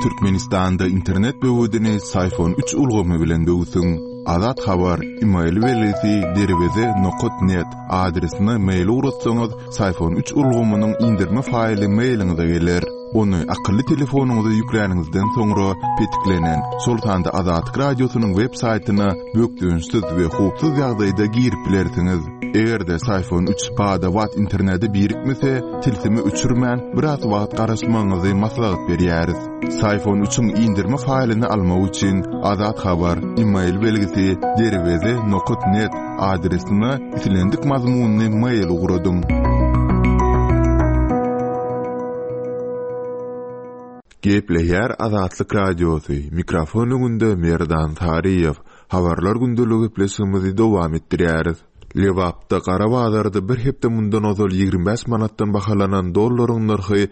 Türkmenistan'da internet böwüdini iPhone 3 ulgamy bilen böwüsüň. Azat habar email welesi derweze.net adresine mail uratsaňyz iPhone 3 ulgamynyň indirme faýly mailiňize geler. Onu akıllı telefonuňyza ýükläningizden soňra petiklenen Sultanda Azat radiosynyň web saýtyna bökdüňsiz we hupsuz ýagdaýda girip bilersiňiz. Egerde iPhone 3 pada wat interneti birikmese, tilsimi öçürmän biraz wagt garaşmaňyzy maslahat berýäris. iPhone 3'ün indirme faýlyny almak üçin Azat habar email belgisi derweze.net adresine itilendik mazmunly mail uradym. Gepleýär Azatlyk radiosu. Mikrofon öňünde Merdan Tariýew. Habarlar gündöligi gepleşigimizi dowam etdirýäris. Lewapda Gara bazarda bir hepde mundan ozal 25 manatdan bahalanan dollaryň narhy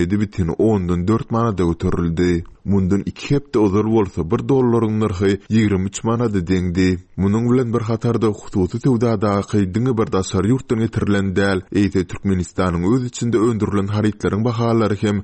27,10 4 manada göterildi. Mundan 2 hepde ozal bolsa 1 dollaryň narhy 23 manada deňdi. Munyň bilen bir hatarda hususy sowdadaky diňe bir daşar ýurtdan getirilen däl, eýse Türkmenistanyň öz içinde öndürilen haritlaryň bahalary hem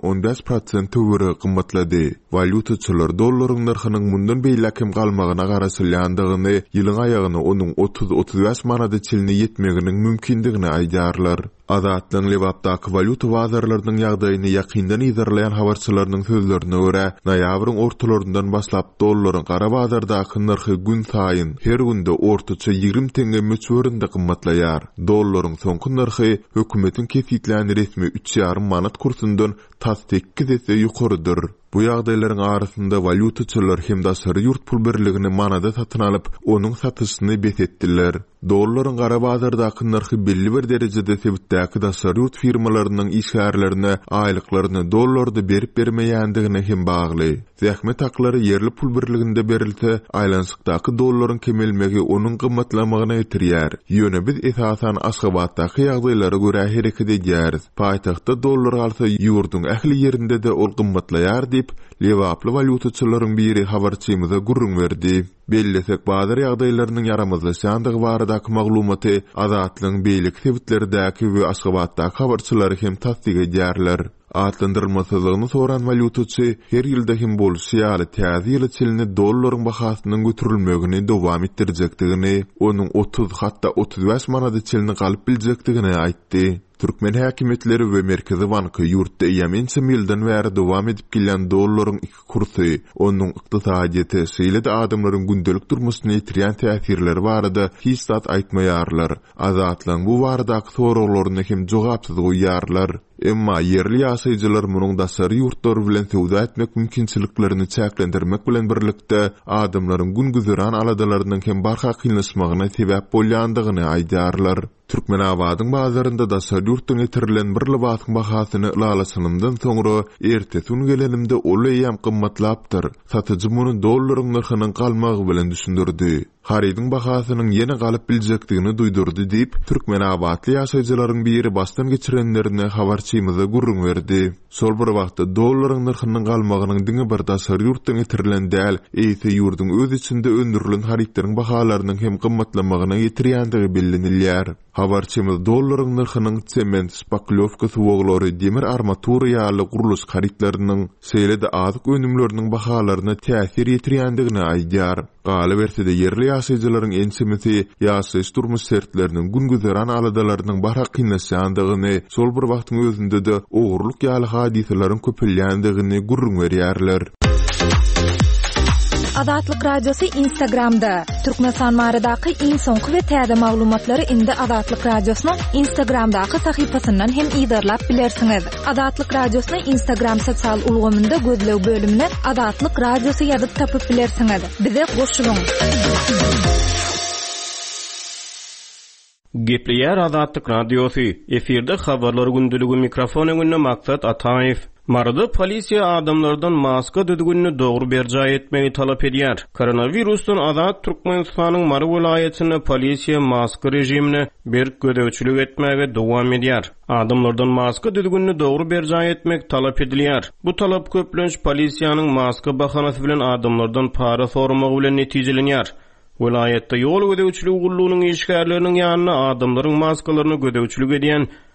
10-15% töwere gymmatlady. Valyutaçylar dollaryň narhynyň mundan beýlekim galmagyna garaşylýandygyny, ýylyň aýagyna onuň 30-35 manada çilini ýetmeginiň mümkindigini aýdarlar. Azatlyň Lewapdaky valyuta bazarlarynyň ýagdaýyny ýakyndan izarlayan habarçylarynyň sözlerine görä, noýabryň ortalaryndan başlap dollaryň Gara bazardaky narhy gün saýyn her günde ortaça 20 tenge möçberinde gymmatlaýar. Dollaryň soňky narhy hökümetiň kesitläni resmi 3,5 manat kursundan tas 8 есе ýokarydyr. Bu ýagdaýlaryň arasynda valyutaçylar hem daşary ýurt pul birligini manada satyn alyp, onuň satyşyny besetdiler. Dollaryň Gara bazardaky narhy belli bir derejede sebitdäki daşary ýurt firmalarynyň işgärlerine aýlyklaryny dollarda berip bermeýändigine hem bagly. Zähmet haklary yerli pul birliginde berilse, aýlanşykdaky dollaryň kemelmegi onuň gymmatlamagyna ýetirýär. Ýöne biz esasan Aşgabatdaky ýagdaýlara görä hereket edýäris. Paýtagtda dollar alsa ýurduň ähli ýerinde de ol gymmatlaýar diýip Lewaply valyutaçylaryň biri habarçymyza gurrun berdi. Bellesek bazar ýagdaýlarynyň yaramazlaşandygy baradaky maglumaty Azatlyň beýlik sebitleridäki we Aşgabatdaky habarçylary hem tasdik edýärler. Atlandyrylmasyzlygyny soran valyutaçy her ýylda hem bolşýaly täze çilini dollaryň bahasynyň götürilmegini dowam etdirjekdigini, onuň 30 hatda 35 manada çilini galyp biljekdigini aýtdy. Türkmen häkimetleri we Merkezi Banky ýurtda ýemençe milden bäri dowam edip gelen dollaryň iki kursy, onuň ykdysadyety, şeýle de adamlaryň gündelik durmuşyna ýetirýän täsirleri barada hiç zat aýtmaýarlar. Azatlyň bu baradaky soraglaryna hem jogapsyz goýýarlar. Emma yerli ýaşaýjylar munyň daşary ýurtlar bilen sowda etmek mümkinçiliklerini çäklendirmek bilen birlikde adamlaryň gün güzüran aladalarynyň hem barha kynlaşmagyna sebäp bolýandygyny aýdarlar. Türkmenabadyň bazarynda daşary ýurtdan getirilen bir libasyň bahasyny ulalasynyndan soňra ertesi gün gelenimde olaýam gymmatlapdyr. Satyjy muny dollaryň narhynyň galmagy bilen düşündirdi. Haridyň bahasynyň ýene galyp biljekdigini duýdurdy diýip Türkmenabatly ýaşaýjylaryň biri bastan geçirenlerine habarçymyza gurrun berdi. Sol bir wagtda dollaryň narhynyň galmagynyň diňe bir daşary ýurtdan getirilen däl, eýse ýurduň öz içinde öndürilen haritlaryň bahalarynyň hem gymmatlamagyna ýetirýändigi bellenilýär. Habarçymyz dollaryň narhynyň sement, spaklovka suwaglary, demir armatura ýaly guruluş haritlarynyň şeýle de azyk önümleriniň bahalaryna täsir ýetirýändigini aýdýar. Galy bersede yerli ýaşaýjylaryň ensemeti ýaşaýyş durmuş şertleriniň gün güzäran aladalarynyň barha kynlaşýandygyny, sol bir wagtyň özünde de ogurlyk ýaly hadiselerin köpelýändigini gurrun berýärler. Azatlyk radiosu Instagramda. Türkmenistan baradaky iň soňky we täze maglumatlary indi Azatlyk radiosynyň Instagramdaky sahypasyndan hem ýazarlap bilersiňiz. Azatlyk radiosynyň Instagram sosial ulgamynda gözlew bölümine Azatlyk radiosu ýazyp tapyp bilersiňiz. Bize goşulyň. Gepleýär Azatlyk radiosu. Efirde habarlar gündüligi mikrofon öňünde Maksat Ataýew. Marada polisiýa adamlardan maska düdügünni dogry berjä etmegi talap edýär. Koronavirusdan azat Türkmenistanyň Mara vilayatyny polisiýa maska rejimini bir gödäwçilik etmäge dowam edýär. Adamlardan maska düdügünni dogry berjä etmek talap edilýär. Bu talap köplenç polisiýanyň maska bahanasy bilen adamlardan para sormagy bilen netijelenýär. Vilayatda ýol gödäwçiligi gullugynyň işgärleriniň ýanyna adamlaryň maskalaryny gödäwçilik edýän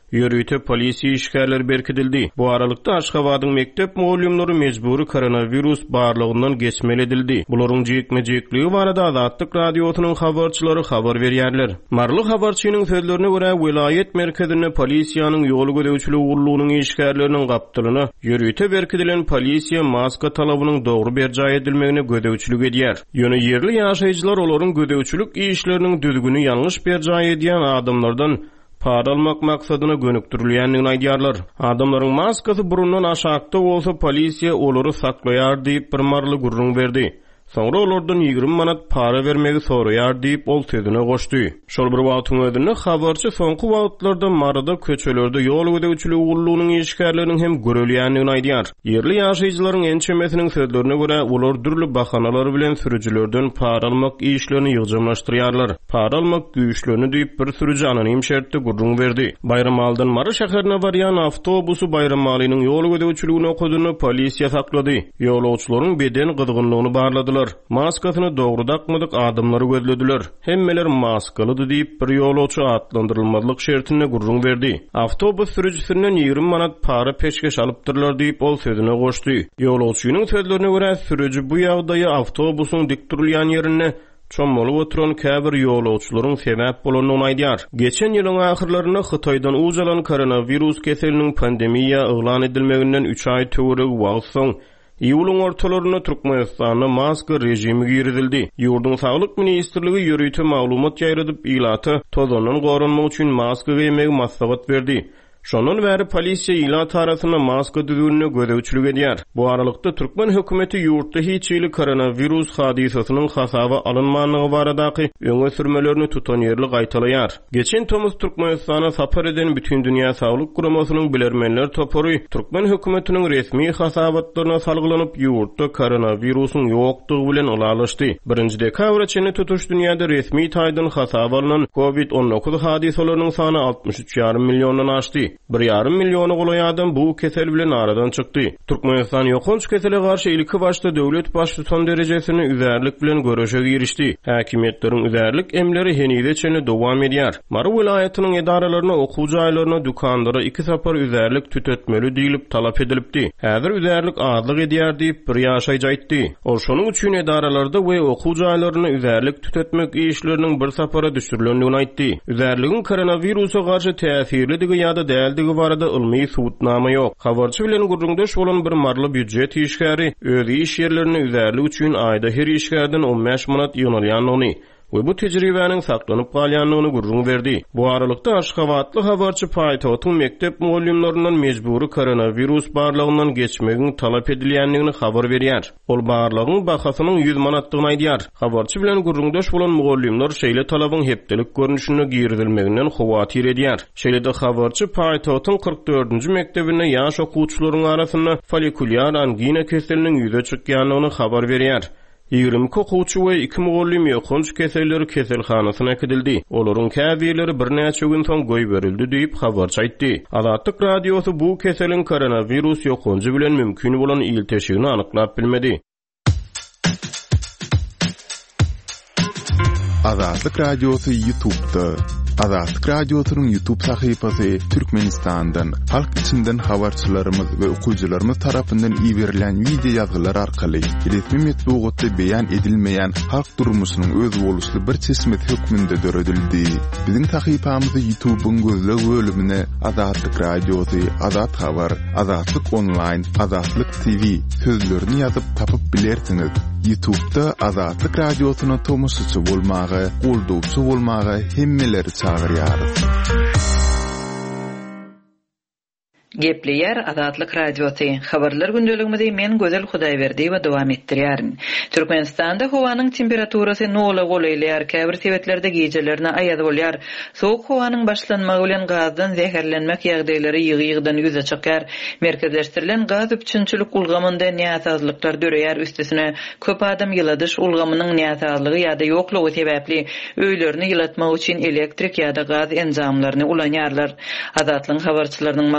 Ýörüýte polisiýa işgärleri berkidildi. Bu aralykda Aşgabatyň mektep muallimleri mejburi koronavirus barlygyndan geçmeli edildi. Bularyň jekme-jekligi barada Azatlyk radiosynyň habarçylary habar berýärler. Marly habarçynyň sözlerine görä vilayet merkezine polisiýanyň ýol gödäwçiligi urlugynyň işgärleriniň gapdylyny, ýörüýte berkidilen polisiýa maska talabynyň dogry berjay edilmegine gödäwçilik edýär. Ýöne yerli ýaşaýjylar olaryň gödäwçilik işleriniň düzgüni ýalňyş berjay edýän adamlardan para almak maksadyna gönükdirilýändigini aýdýarlar. Adamlaryň maskasy burundan aşakda bolsa polisiýa olary saklaýar diýip bir marly gurrun berdi. Soňra olardan 20 manat para vermegi soraýar diýip ol sözüne goşdy. Şol bir wagtyň özünde habarçy soňky wagtlarda marada köçelerde ýol gödäwçiligi urlugynyň işgärleriniň hem görelýändigini aýdýar. Yerli ýaşaýjylaryň ençemesiniň sözlerine görä olar dürli bahanalar bilen sürüjilerden para almak işlerini ýygymlaşdyrýarlar. Para almak güýçlerini diýip bir sürüji anonim şertde gurrun berdi. Bayramaldan Mara şäherine barýan awtobusu Bayramalynyň ýol gödäwçiligini okudyny polisiýa saklady. Ýolagçylaryň beden gyzgynlygyny barlady. Maskasyny dogry takmadyk adamlary gözlediler. Hemmeler maskalydy diýip bir ýolagçy atlandyrylmalyk şertine gurrun berdi. Awtobus sürüjisinden 20 manat para peşkeş alypdyrlar diýip ol sözüne goşdy. Ýolagçynyň sözlerine görä sürüji bu ýagdaýy awtobusyň dik durilýan ýerine çommaly oturan käbir ýolagçylaryň sebäp bolanyny aýdýar. Geçen ýylyň ahyrlaryna Hytaýdan ujalan koronavirus keseliniň pandemiýa eglan edilmeginden 3 aý töwereg wagt soň İýulyň ortalaryna Türkmenistanda maska rejimi giridildi. Ýurdun Saglyk Ministrligi ýörüýte maglumat ýaýradyp ilaty tozandan gorunmak üçin maska giýmek maslahat berdi. Şondan bäri polisiýa ilat arasyna maska düzgünine gödäwçilik edýär. Bu aralykda Türkmen hökümeti ýurtda hiç ýyly koronavirus hadisasynyň hasaba alynmanlygy baradaky öňe sürmelerini tutan ýerli gaýtalaýar. Geçen Tomuz Türkmenistana sapar eden bütün dünýä saglyk guramasynyň bilermenler topory Türkmen hökümetiniň resmi hasabatlaryna salgylanyp ýurtda koronavirusyň ýokdugy bilen ulalaşdy. 1 dekabr çenli tutuş dünýäde resmi taýdan hasaba alynan COVID-19 hadisalarynyň sany 63,5 milliondan aşdy. 1,5 milyonu golaý adam bu kesel bilen aradan çykdy. Türkmenistan ýokunç kesele garşy ilki başda döwlet baş tutan derejesini üzerlik bilen görüşe girişdi. Häkimetleriň üzerlik emleri henide çenli dowam edýär. Mara vilayatynyň edaralaryna, okuwjy aýlaryna, dukandara 2 sapar üzerlik tütetmeli diýilip talap edilipdi. Häzir üzerlik azlyk edýär diýip bir ýaşaýjy aýtdy. Ol şonuň üçin edaralarda we okuwjy aýlaryna üzerlik tütetmek işleriniň bir sapara düşürilendigini aýtdy. Üzerligiň koronavirusa garşy täsirlidigi ýa-da däldigi barada ilmi suwutnama ýok. Habarçy bilen gurrundaş bolan bir marly büdjet işgäri öz iş ýerlerini üzerlik üçin aýda her işgärden 15 manat ýonalýanyny we bu tejribäniň saklanyp galýanlygyny gurrun berdi. Bu aralykda Aşgabatly habarçy paýtagyň mektep muallimlerinden mejburi koronavirus barlygyndan geçmegiň talap edilýändigini habar berýär. Ol barlygyň bahasynyň 100 manatdygyny aýdýar. Habarçy bilen gurrundaş bolan muallimler şeýle talabyň hepdelik görnüşine giridilmeginden howatyr edýär. Şeýle-de habarçy paýtagyň 44-nji mektebine ýaş okuwçylaryň arasynda folikulyar angina keseliniň ýüze çykýanlygyny habar berýär. 20 okuwçy we 2 mugallim ýokunç keselleri keselhanasyna ekidildi. Olaryň käbirleri bir näçe gün soň goý berildi diýip habarçy aýtdy. Azatlyk radiosy bu keseliň koronavirus ýokunçy bilen mümkin bolan ilteşigini anyklap bilmedi. Azatlyk radiosy YouTube'da. Azatlyk radiosynyň YouTube sahypasy Türkmenistandan, halk içinden habarçylarymyz we okuwçylarymyz tarapyndan ýiberilen video ýazgylar arkaly resmi metbuatda beýan edilmeýän halk durmuşynyň öz boluşly bir çeşmet hökmünde döredildi. Biziň sahypamyzy YouTube'un gözleg bölümine Azatlyk radiosy, Azat habar, Azatlyk online, Azatlyk TV sözlerini ýazyp tapyp bilersiňiz. YouTube'da Azatlyk radiosyna tomoşçy bolmagy, goldowçy bolmagy hemmeleri çağırýarys. Gepleýär Azatlyk radiosy. Habarlar gündeligimizde men Gözel Hudaýberdi we dowam etdirýärin. Türkmenistanda howanyň temperaturasy nola golaýlar, käbir sebetlerde gecelerine aýaz bolýar. Soğuk howanyň başlanmagy bilen gazdan zäherlenmek ýagdaýlary ýygy-ýygydan ýüze çykýar. Merkezleşdirilen gaz üçinçilik ulgamynda näsazlyklar döreýär. Üstesine köp adam ýyladyş ulgamynyň näsazlygy ýa-da ýoklugy sebäpli öýlerini ýylatmak üçin elektrik ýa-da gaz enjamlaryny ulanýarlar. Azatlyk habarçylarynyň maglumatlary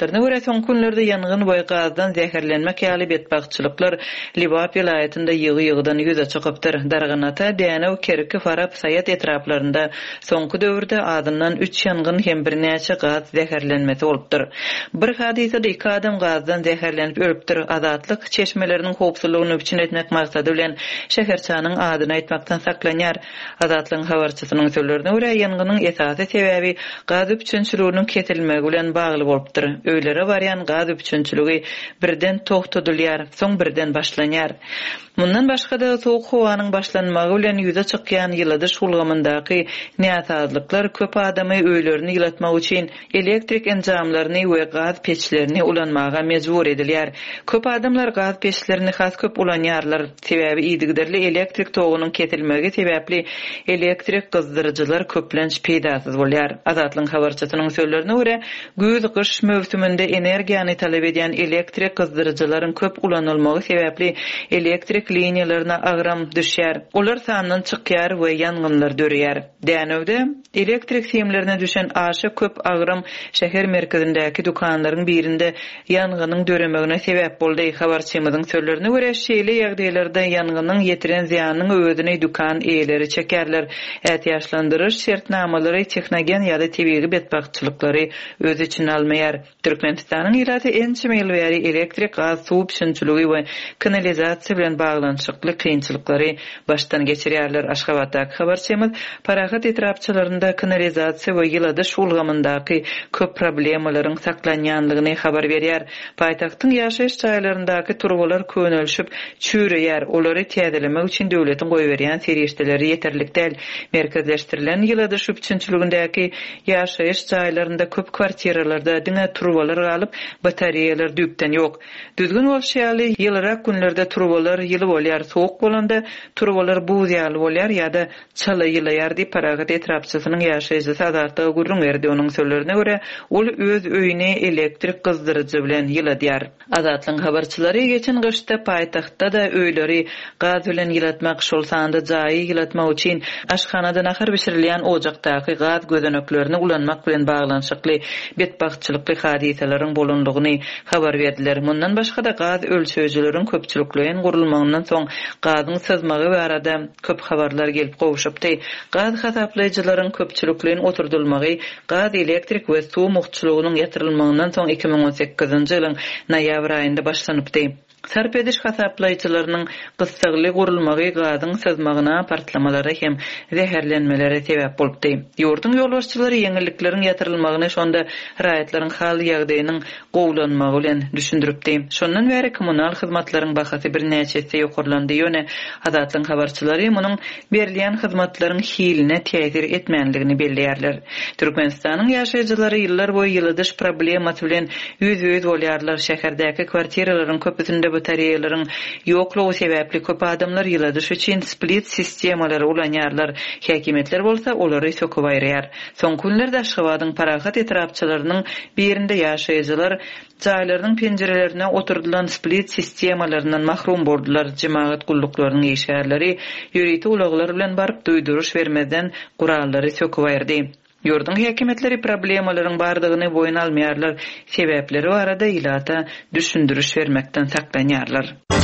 maglumatlaryna görä soň günlerde ýangyn boý gazdan zäherlenmek ýaly betbagçylyklar Libap ýylaýatynda ýygy-ýygydan ýüze çykypdyr. Darganata, Dänew, Kerki, Farab, Sayat etraplarynda soňky döwürde adından 3 ýangyn hem bir näçe gaz zäherlenmesi bolupdyr. Bir hadisede 2 adam gazdan zäherlenip ölüpdir. Azatlyk çeşmeleriniň howpsuzlygyny üçin etmek maksady bilen şäherçanyň adyny aýtmakdan saklanýar. Azatlyň habarçysynyň sözlerine görä ýanganyň esasy sebäbi gaz üçünçülüğünün kesilmegi bilen bagly bolupdyr. Öýlere barýan gaz üçünçüligi birden togtadylýar, soň birden başlanýar. Mundan başga da soğuk howanyň başlanmagy bilen ýüze çykýan ýylady şulgamyndaky näsazlyklar köp adamy öýlerini ýylatmak üçin elektrik enjamlaryny we gaz peçlerini ulanmaga mejbur edilýär. Köp adamlar gaz peçlerini has köp ulanýarlar. Sebäbi iýdigderli elektrik togunyň kesilmegi sebäpli elektrik gyzdyrjylar köplenç peýdasyz bolýar. Azatlyň habarçysynyň sözlerine görä, güz gyş mövsüminde energiýany talap edýän elektrik gyzdyrjylaryň köp ulanylmagy sebäpli elektrik liniýalaryna agram düşýär. Olar sandan çykýar we ýangynlar dörýär. Dänewde elektrik simlerine düşen aşy köp agram şäher merkezindäki dukanlaryň birinde ýanganyň döremegine sebäp boldy. Habarçymyzyň sözlerine görä, şeýle ýagdaýlarda ýanganyň ýetiren ziýanyny özüne dukan eýleri çekerler. Ätýaşlandyryş şertnamalary texnogen ýa-da tebigi betbagçylyklary öz içine almaýar. Türkmenistanyň ýylaty ençimel bäri elektrik gaz suw üçünçüligi we kanalizasiýa bilen baglanşykly kynçylyklary başdan geçirýärler. Aşgabatdaky habarçymyz parahat etrapçylarynda kanalizasiýa we ýylady şulgamyndaky köp problemalaryň saklanýanlygyny habar berýär. Paýtagtyň ýaşaýyş çaýlaryndaky turbalar könelşip çüreýär. Olary täzelemek üçin döwletiň goýberýän serişdeleri ýeterlik däl. Merkezleşdirilen ýylady üçünçüligindäki ýaşaýyş çaýlarynda köp kwartiralarda diňe turbalar galyp batareýalar düýpden ýok. Düzgün bolşaýaly ýylyrak günlerde turbalar ýyly bolýar, soğuk bolanda turbalar buz ýaly bolýar ýa-da çala ýylaýar diýip paragat etrapçysynyň ýaşaýjy Sadatda gurrun berdi. Onuň sözlerine görä, ol öz öýüne elektrik gyzdyrjy bilen ýyladýar. Azatlyň habarçylary geçen gyşda paýtagtda da öýleri gaz bilen ýylatmak şol sanda jaý ýylatmak üçin aşhanada nahar bişirilýän ojakdaky gaz gözeneklerini ulanmak bilen baglanşykly betbagçylykly hadiseleriň bolundygyny habar berdiler. Mundan başga da gaz ölçüjileriň köpçülikliň gurulmagyndan soň gazyň sızmagy barada köp habarlar gelip gowuşupdy. Gaz hasaplaýjylaryň köpçülikliň oturdylmagy gaz elektrik we suw mugtçylygynyň ýatyrylmagyndan soň 2018-nji ýylyň noýabr aýynda başlanypdy. Sarp ediş hasaplaýjylarynyň gysgaly gurulmagy gazyň sızmagyna partlamalara hem zäherlenmelere sebäp bolupdy. Ýurdun ýolbaşçylary ýeňillikleriň ýatyrylmagyny şonda raýatlaryň hal ýagdaýynyň gowlanmagy bilen düşündiripdi. Şondan bäri kommunal hyzmatlaryň bahasy bir näçesi ýokurlandy. Ýöne Azatlyň habarçylary munyň berilýän hyzmatlaryň hiline täsir etmänligini belleýärler. Türkmenistanyň ýaşaýjylary ýyllar boýy ýyladyş problemasy bilen ýüz-ýüz bolýarlar. Şäherdäki kwartiralaryň köpüsinde batareýalaryň ýoklugy sebäpli köp adamlar ýyladyş üçin split sistemalary ulanýarlar. Häkimetler bolsa olary söküp aýrýar. Soň günlerde Aşgabatyň parahat etrapçylarynyň birinde ýaşaýjylar jaýlarynyň penjerelerine oturdulan split sistemalaryndan mahrum boldular. Jemaat gulluklarının eşärleri ýüriti ulaglar bilen baryp duýduruş bermeden gurallary söküp aýrdy. Ýurdun häkimetleri problemalaryň bardygyny boýun almaýarlar. Sebäpleri barada ýylata düşündürüş bermekden saklanýarlar.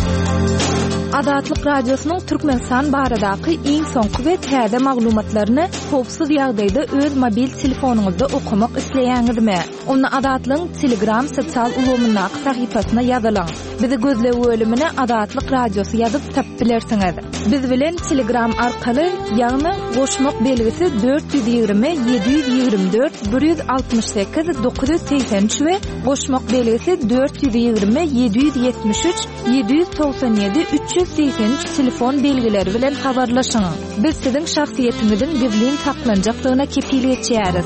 Azatlyk radiosynyň Türkmenistan baradaky iň soňky we täze maglumatlaryny howpsuz ýagdaýda öz mobil telefonuňyzda okumak isleýäňizmi? Onu Azatlyň Telegram sosial ulgamyndaky sahypasyna ýazylaň. Bizi gözlegi bölümine Azatlyk radiosy ýazyp tapylarsyňyz. Biz bilen Telegram arkaly ýagny goşmak belgisi 420 724 168 983 we goşmak belgisi 420 773 797 383 telefon belgileri bilen habarlaşyň. Biz siziň şahsiýetiňizin gizlin saklanjaklygyna kepillik etýäris.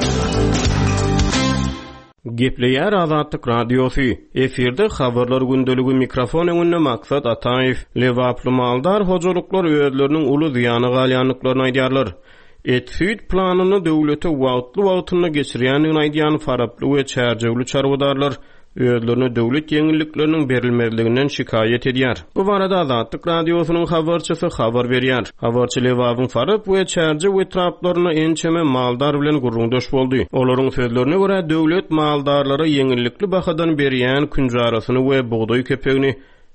Gepleýär Azatlyk radiosy. Efirde habarlar gündöligi mikrofon öňünde maksat Ataýew. Lewaply maldar hojalyklar özleriniň uly zyýany galýanlyklaryny aýdýarlar. Etüt planyny döwlete wagtly geçirýändigini aýdýan Faraply we çärjewli çarwadarlar özlerine döwlet ýeňillikleriniň berilmezliginden şikayet edýär. Bu barada Azatlyk radiosynyň habarçysy habar berýär. Habarçy Lewabyň Faryp we çärji we traplaryna ençeme maldar bilen gurrundaş boldy. Olaryň sözlerine görä döwlet maldarlara ýeňillikli bahadan berýän künjarasyny we buğday kepegini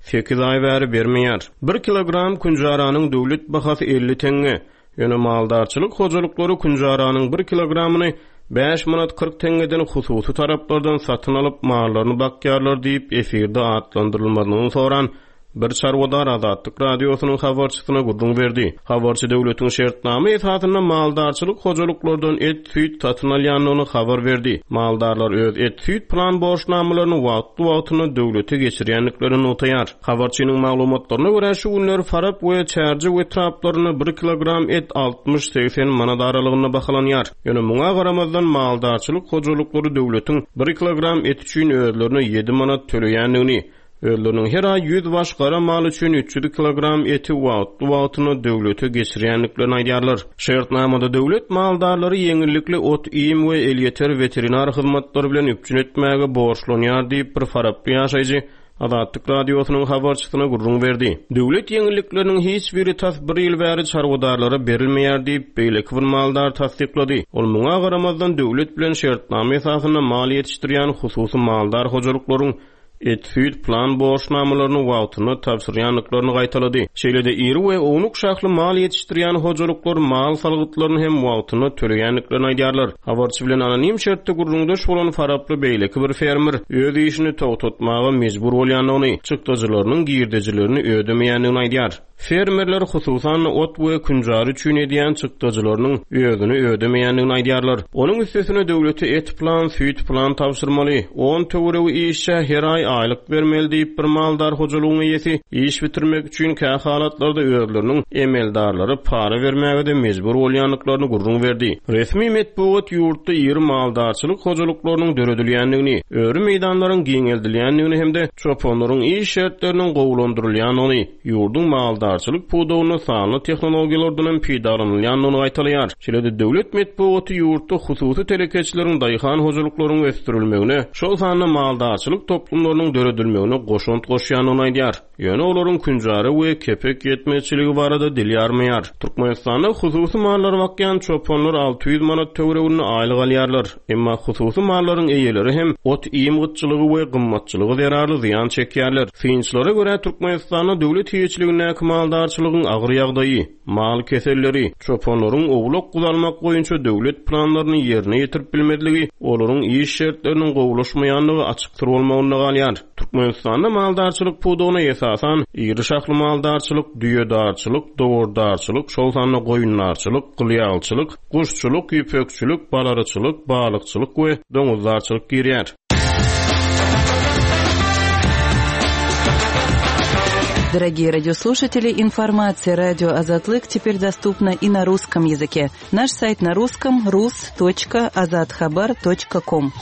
8 ay bäri bermeýär. 1 kilogram künjaranyň döwlet bahasy 50 tenge. Ýöne maldarçylyk hojalykları künjaranyň 1 kilogramyny 5 manat 40 tengeden hususy taraplardan satyn alyp mallaryny bakýarlar diýip efirde atlandyrylmagyny soran bir çarwadar Azatlyk radiosynyň habarçysyna gurrun berdi. Habarçy döwletiň şertname esasyna maldarçylyk hojalyklardan et süýt satyn alýanyny habar berdi. Maldarlar öz et süýt plan borçnamalaryny wagtly döwlete geçirýänliklerini notaýar. Habarçynyň maglumatlaryna görä şu günler Faryp we çärji we traplaryny 1 kilogram et 60-80 manat aralygyna bahalanýar. Ýöne muňa garamazdan maldarçylyk hojalyklary döwletiň 1 kilogram et üçin özlerine 7 manat töleýänligini, özleriniň her ay 100 baş gara mal üçin 300 kilogram eti wagtly döwlete geçirýänliklerini aýdýarlar. Şertnamada döwlet maldarlary ýeňillikli ot, iýim we elýeter veterinar hyzmatlary bilen üpçün etmäge borçlanýar diýip bir Faryply ýaşaýjy Azatlyk radiosynyň habarçysyna gurrun berdi. Döwlet ýeňillikleriniň hiç biri bir ýyl bäri çarwadarlara berilmeýär diýip beýleki bir maldar tasdiklady. Ol muňa garamazdan döwlet bilen şertname esasyna mal ýetişdirýän hususy maldar hojalyklaryň et süýt plan borçnamalaryny wagtyna tapşyrýanlyklaryny gaýtalady. Şeýlede iri we ownuk şahly mal ýetişdirýän hojalyklar mal salgytlaryny hem wagtyna töleýänliklerini aýdýarlar. Habarçy bilen anonim şertde gurrundaş bolan Faraply beýleki bir fermer öz işini togtatmaga mejbur bolýanyny, çykdyjylarynyň girdejilerini ödemeýänligini aýdýar. Fermerler hususan ot we künjary üçin edýän çykdyjylarynyň özüni ödemeýänligini aýdýarlar. Onuň üstesine döwleti et plan, süýt plan tapşyrmaly. 10 töweregi işe her ay aylyk bermeli diýip bir maldar hojalygyň ýeti iş bitirmek üçin kä halatlarda özleriniň emeldarlary para bermäge de mejbur bolýanlyklaryny gurrun berdi. Resmi medpuat ýurtda ýeri maldarçylyk hojalyklarynyň döredilýänligini, öri meýdanlaryň giňeldilýänligini hemde çopanlaryň iş şertleriniň gowulandyrylýanyny, ýurdun maldarçylyk pudawyny sanly tehnologiýalardan peýdalanylýanyny aýtalýar. Şeýle döwlet medpuaty ýurtda hususy telekeçileriň daýhan hojalyklaryň ösdürilmegine, şol sanly maldarçylyk toplumlarynyň döredilmegine goşunt goşýanyny aýdýar. Ýöne olaryň künjary we kepek ýetmezçiligi barada dil ýarmaýar. Türkmenistanda hususy mallar bakýan çopanlar 600 manat töweregini aýlyk alýarlar. Emma hususy mallaryň eýeleri hem ot iýim gytçylygy we gymmatçylygy zerarly ziýan çekýärler. Fiňçilere görä Türkmenistanda döwlet hiýetçiligine maldarçylygyň agyr ýagdaýy, mal keselleri, çopanlaryň owlak guzalmak boýunça döwlet planlaryny ýerine ýetirip bilmedligi, olaryň iş şertleriniň gowulaşmaýanlygy açykdyr bolmagyny galýar. Türkmenistanda maldarçylyk pudawyna esasan iri şahly maldarçylyk, düýedarçylyk, dowurdarçylyk, şol sanly goýunlarçylyk, gylýalçylyk, guşçylyk, ýüpekçilik, balaraçylyk, balykçylyk we doňuzdarçylyk girýär. Дорогие радиослушатели, информация радио «Азатлык» теперь доступна и на русском языке. Наш сайт на русском rus.azatxabar.com.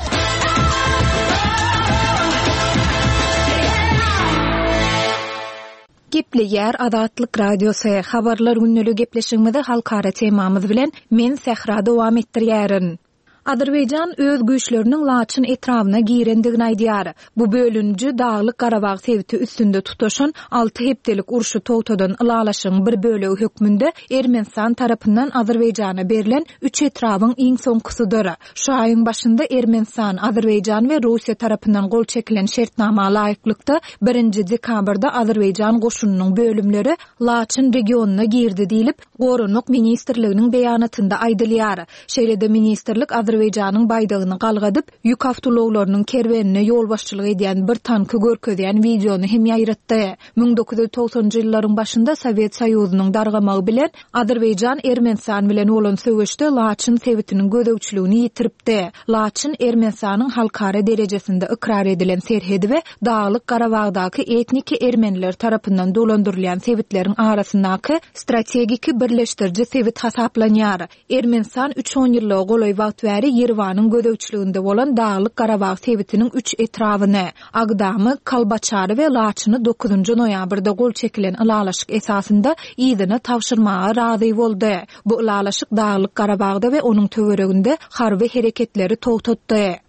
Gepleýär Azatlyk radiosu habarlar günnäli gepleşigimizde halkara temamyz bilen men Sehra dowam etdirýärin. Azerbaýjan öz güýçleriniň Laçyn etrawyna girendigini aýdýar. Bu bölünji Daglyk Garabag sebiti üstünde tutaşan 6 hepdelik urşy togtadan ılalaşyň bir bölegi hökmünde Ermenistan tarapyndan Azerbaýjana berilen 3 etrawyň iň soňkusydyr. Şu aýyň başynda Ermenistan, Azerbaýjan we Russiýa tarapyndan gol çekilen şertnama laýyklykda 1 dekabrda Azerbaýjan goşunynyň bölümleri Laçyn regionuna girdi diýilip, Gorunluk ministrliginiň beýanatynda aýdylýar. Şeýle-de ministrlik Azerbaýjanyň baýdygyny galgadyp, ýük awtologlarynyň kerwenine ýol başçylyk edýän bir tanky görkezýän wideony hem ýaýratdy. 1990-njy ýyllaryň başynda Sowet Soýuzynyň dargamagy bilen Azerbaýjan Ermenistan bilen bolan söwüşde Laçyn sebitiniň gödäwçiligini ýitiripdi. Laçyn Ermenistanyň halkara derejesinde ikrar edilen serhedi we Daglyk Garabagdaky etniki ermeniler tarapyndan dolandyrylýan sebitleriň arasyndaky strategik birleşdirici sebit hasaplanýar. Ermenistan 3-10 ýyllyk golay wagt Yerwanyň gödäwçiliginde bolan Daglyk Garabag sebitiniň 3 etrawyny, Agdamy, Kalbaçary we Laçyny 9-njy noýabrda gol çekilen ılalaşyk esasynda ýygyny tapşyrmaga razy boldy. Bu ılalaşyk Daglyk Garabagda we onuň töwereginde harby hereketleri togtatdy.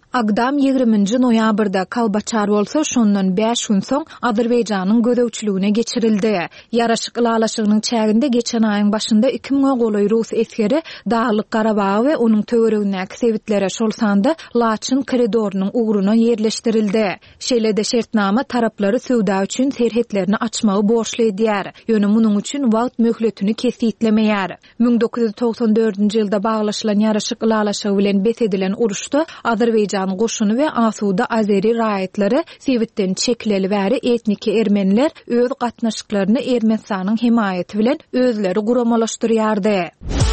Agdam 20-nji noýabrda Kalbaçar bolsa şondan 5 gün soň Azerbaýjanyň gödäwçiligine geçirildi. Ýaraşyk ýalaşygynyň çäginde geçen aýyň başynda 2000 goly Rus eskeri Dağlyk Garabaw we onuň töweregindäki sebitlere şolsanda Laçyn koridorunyň ugruna ýerleşdirildi. Şeýle-de şertnama taraplary söwda üçin serhetlerini açmagy borçly edýär. Ýöne munyň üçin wagt möhletini kesitlemeýär. 1994-nji ýylda baglaşylan ýaraşyk ýalaşygy bilen betedilen uruşda Azerbaýjan goşuny we Asuda Azeri raýatlary sebitden çekileli bäri etniki ermeniler öz gatnaşyklaryny Ermenistanyň himayeti bilen özleri guramalaşdyrýardy.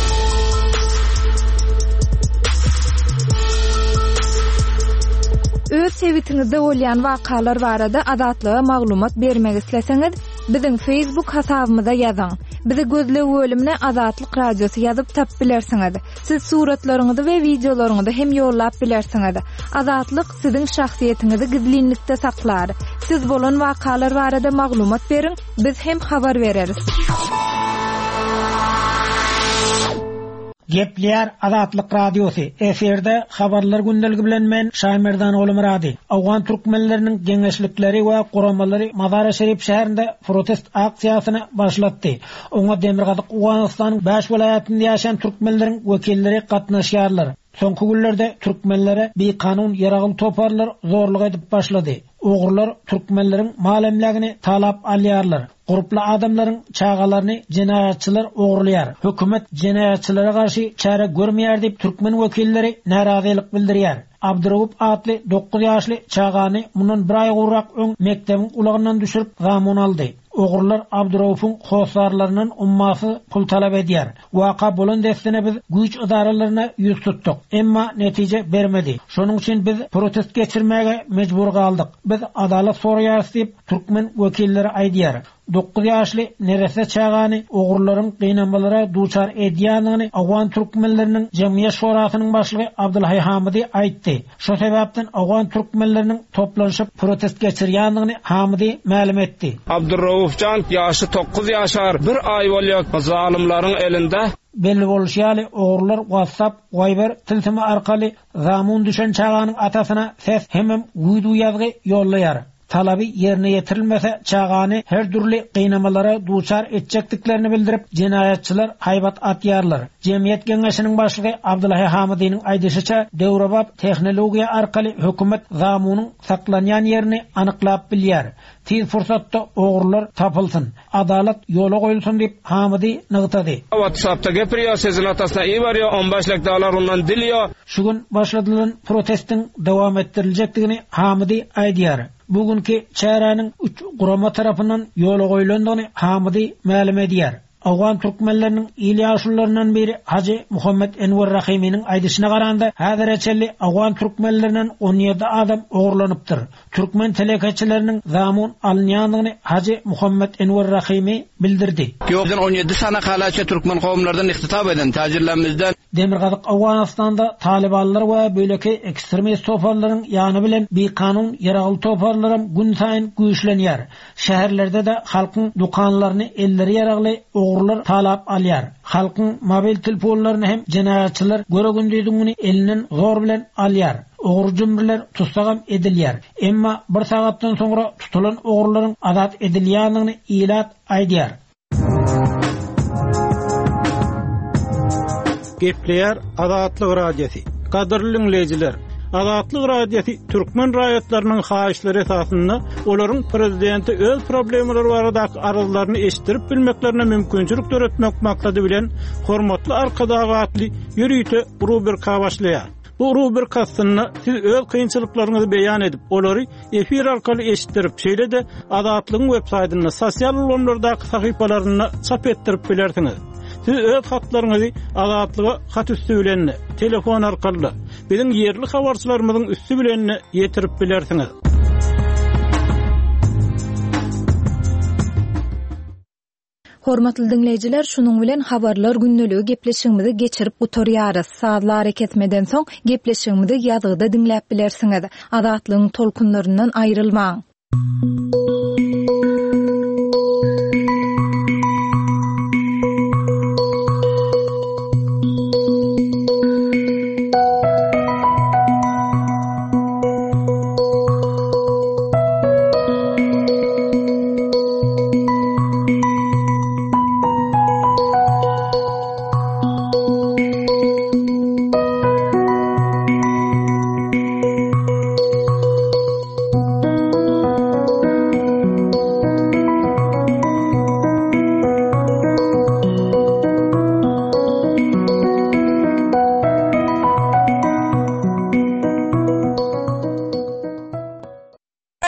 Öz sebitiňizde bolýan wakalar barada azatlyga maglumat bermek isleseňiz, biziň Facebook hasabymyza ýazyň. Bizi gözle bölümine Azatlyk Radiosu ýazyp tap bilersiňiz. Siz suratlaryňyzy we videolaryňyzy hem ýollap bilersiňiz. Azatlyk siziň şahsiýetiniňizi gizlinlikde saklar. Siz bolan wakalar barada maglumat beriň, biz hem habar bereriz. Gepler Azatlyk Radiosu. Eferde habarlar gündeligi bilen men Şaýmerdan Olumrady. Awgan türkmenleriniň geňeşlikleri we guramalary Mazara Şerif şäherinde protest aksiýasyny başlatdy. Oňa Demirgazyk Awganystanyň 5 welaýatynda ýaşaýan türkmenleriň wekilleri gatnaşýarlar. Soňky günlerde türkmenlere bir kanun ýaragul toparlar zorluk edip başlady. Ogurlar türkmenleriň malemlegini talap alýarlar. Gruply adamlaryň çağalaryny jinayatçylar ogurlaýar. Hökümet jinayatçylary garşy çare görmeýär diýip türkmen wekilleri narazylyk bildirýär. Abdurrahman atly 9 ýaşly çağany mundan bir ay gurrak öň mektebiň ulagyndan düşürip gamon aldy. Ogurlar Abdurrahmanyň hosarlarynyň ummasy pul talap edýär. Waka bolan destine biz güýç idaralaryna ýüz tutdyk, emma netije bermedi. Şonuň üçin biz protest geçirmäge mejbur galdyk. Biz adalet soraýarys diýip türkmen wekilleri aýdýar. 9 ýaşly nerese çağany ogurlaryň gynanmalara duçar edýänyni Awgan türkmenleriniň Jemgyýet şorasynyň başlygy Abdulhay Hamidi aýtdy. Şo sebäpden Awgan türkmenleriniň toplanýyp protest geçirýändigini Hamidi ma'lum etdi. Abdurraufjan ýaşy 9 ýaşar, bir ay bolýar zalimlaryň elinde. Belli bolýaly ogurlar WhatsApp, Viber tilsimi arkaly zamun düşen çağanyň atasyna ses hemem güýdü ýazgy ýollaýar. Talaby ýerine ýetirilmese çağany her türlü gynamalara duçar etjekdiklerini bildirip jinayatçylar haýbat atýarlar. Jemgyýet Geňeşiniň başlygy Abdullah Hamidiň aýdysynça döwrebap tehnologiýa arkaly hökümet zamunyň saklanýan ýerini anyklap bilýär. Tiz fursatda ogurlar tapylsyn, adalet ýola goýulsyn diýip Hamidi nygtady. WhatsApp'ta gepiriyor, sizin atasına iyi varıyor, 15 lak dolar ondan diliyor. Şu gün başladylan protestin dowam ettiriljekdigini Hamidi aýdýar. Bugünkü çäräniň 3 gurama tarapyndan ýola goýulandygyny Hamidi ma'lum edýär. Awgan türkmenleriniň ýaşullarynyň biri Haji Muhammed Enwer Rahiminiň aýdyşyna garanda häzirçeli Awgan türkmenleriniň 17 adam ogurlanypdyr. Türkmen telekeçileriniň zamun alınýandygyny Haji Muhammed Enwer Rahimi bildirdi. Ýokdan 17 sana halaça türkmen kowumlardan ihtitab eden tajirlerimizden Demirgazyk Awganystanda talibanlar we böleki ekstremist toparlaryň ýany bilen bir kanun ýaragul toparlarym gün saýyn güýçlenýär. Şäherlerde de halkyň dukanlaryny elleri ýaragly ogurlar talap alýar. Halkyň mobil telefonlaryny hem jinayatçylar göregündiýdigini elinden zor bilen alýar. Ogur jümriler tutsagam edilýär. Emma bir sagatdan soňra tutulan ogurlaryň azat edilýändigini ilat aýdýar. Gepler Azatlyk Radiosu. Kadrly dinleyijiler, Azatlyk Radiosu türkmen raýatlarynyň haýyşlary esasynda olaryň prezidenti öz problemleri barada arazylaryny eşitdirip bilmeklerine mümkinçilik töretmek maksady bilen hormatly arkadaşly ýürüýte rubrika başlaýar. Bu rubrikasyny siz öz kynçylyklaryňyzy beýan edip, olary efir arkaly eşitdirip, şeýle-de Azatlygyň websaýtyna, sosial ulamlardaky sahypalaryna çap etdirip bilersiňiz. Siz öz hatlaryňyzy Azatlyga hat üstü bilen telefon arkaly biziň ýerli habarçylarymyzyň üstü bilen ýetirip bilersiňiz. Hormatly dinleyijiler, şunuň bilen habarlar günneligi gepleşigimizi geçirip gutarýarys. Saatlar eketmeden soň gepleşigimizi ýazgyda dinläp bilersiňiz. Azatlygyň tolkunlaryndan aýrylmaň.